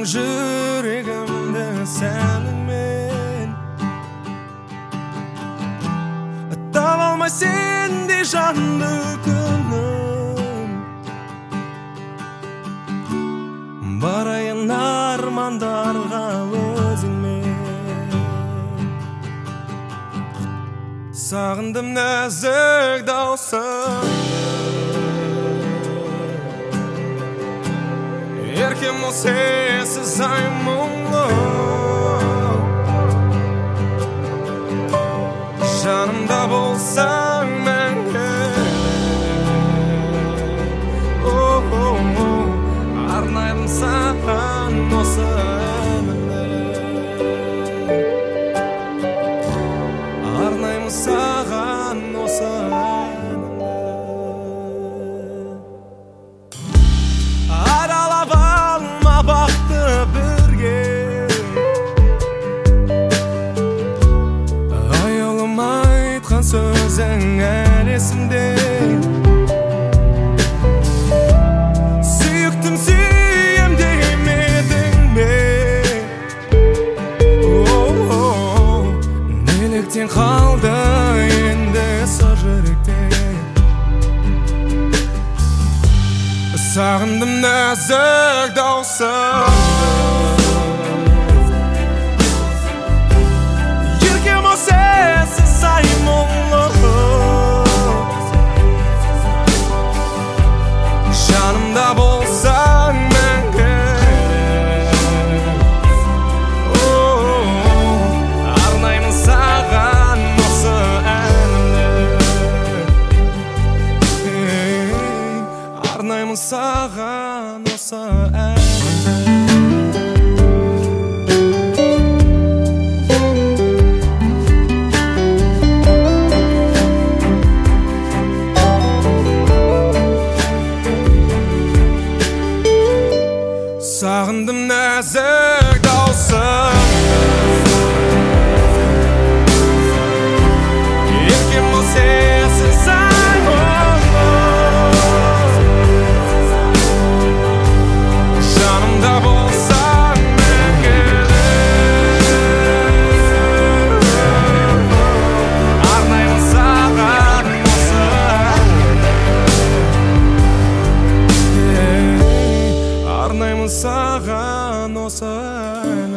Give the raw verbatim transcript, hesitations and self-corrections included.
жүрегімді сәніңмен таба алмай сендей жанды күнім барайын армандарға өзіңмен сағындым нәзік даусыңды еркем ол сенсіз ай мұңлы жанымда болсаң мәңгі арнаймын саған осы әнімді арнаймын саған осы әнімді аралап алма бақты бірге аяулым айтқан сөзің әлі есімде сүйіктім сүйем демедің бе неліктен қалды енді сыр жүректе сағындым нәзік даусыңды еркем ол сенсіз ай мұңлы жанымда болсаң мәңгі арнаймын саған осы әнімді арнаймын саған осы әнімді сағындым нәзік даусыңды еркем ол сенсіз ай мұңлы жанымда болсаң мәңгі арнаймын саған осы арнаймын саған осы